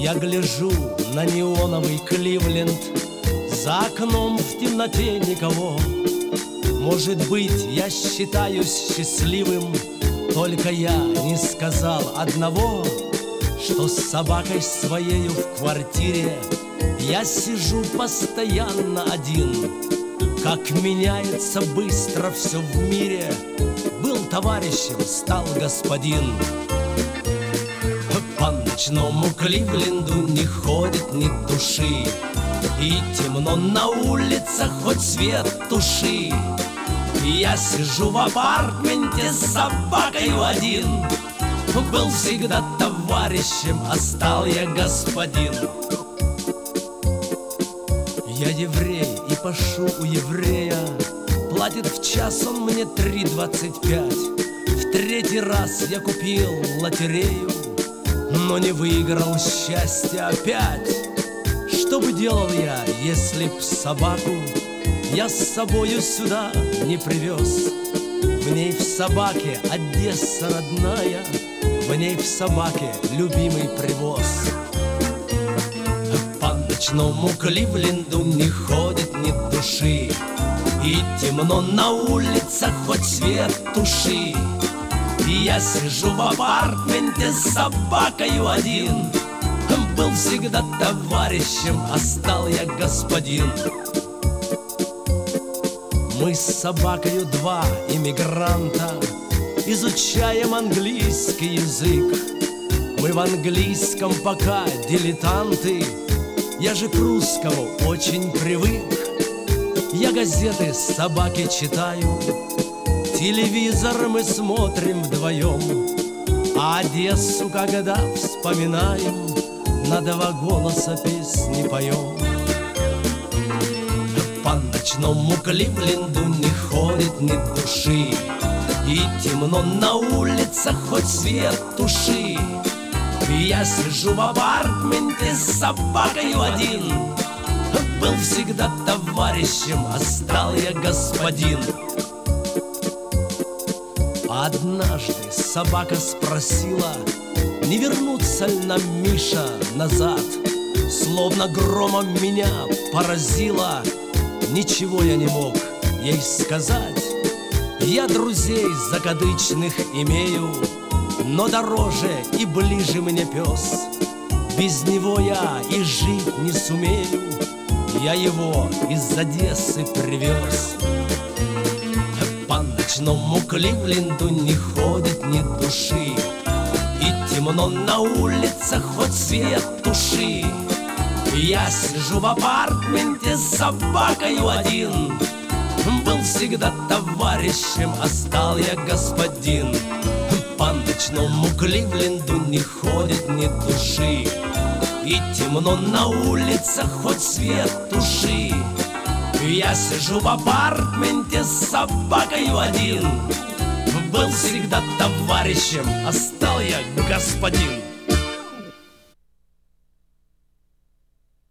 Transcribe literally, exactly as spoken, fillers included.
Я гляжу на неоновый Кливленд, за окном в темноте никого. Может быть, я считаюсь счастливым, только я не сказал одного, что с собакой своею в квартире я сижу постоянно один. Как меняется быстро все в мире, был товарищем, стал господин. По ночному Кливленду не ходит ни души, и темно на улицах, хоть свет туши. Я сижу в апартменте с собакою один. Был всегда товарищем, а стал я господин. Я еврей и пашу у еврея, платит в час он мне три двадцать пять. В третий раз я купил лотерею, но не выиграл счастья опять. Что бы делал я, если б собаку я с собою сюда не привез? В ней в собаке Одесса родная, в ней в собаке любимый привоз. По ночному Кливленду не ходит ни души, и темно на улицах, хоть свет туши. И я сижу в апартменте с собакою один. Был всегда товарищем, а стал я господин. Мы с собакою два иммигранта, изучаем английский язык. Мы в английском пока дилетанты, я же к русскому очень привык. Я газеты собаки читаю, телевизор мы смотрим вдвоем, а Одессу, когда вспоминаем, на два голоса песни поем. По ночному Кливленду не ходит ни души, и темно на улицах, хоть свет туши. И я сижу в апартменте с собакою один. Был всегда товарищем, а стал я господин. Однажды собака спросила, не вернуться ли нам, Миша, назад. Словно громом меня поразило, ничего я не мог ей сказать. Я друзей закадычных имею, но дороже и ближе мне пес. Без него я и жить не сумею, я его из Одессы привез. По ночному Кливленду не ходит ни души, и темно на улицах, хоть свет туши. Я сижу в апартменте с собакою один. Был всегда товарищем, а стал я господин. По ночному Кливленду не ходит ни души, и темно на улицах, хоть свет туши. Я сижу в апартменте с собакою один. Был всегда товарищем, а стал я господин.